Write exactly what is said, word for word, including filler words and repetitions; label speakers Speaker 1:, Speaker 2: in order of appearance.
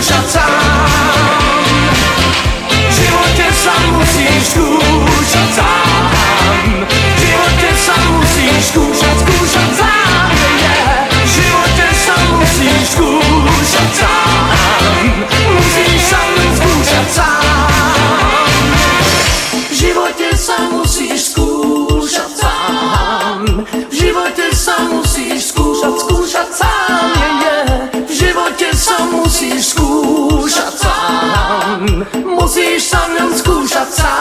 Speaker 1: skúšať sám. V živote sa musíš skúšať sám. V živote sa musíš skúšať, skúšať sám. V živote sa musíš skúšať sám. Musíš sa len skúšať sám. V živote sa musíš skúšať sám. V živote sa musíš skúšať, skúšať sám. V živote sa musíš skúšať sám. Musíš sa len skúšať sám.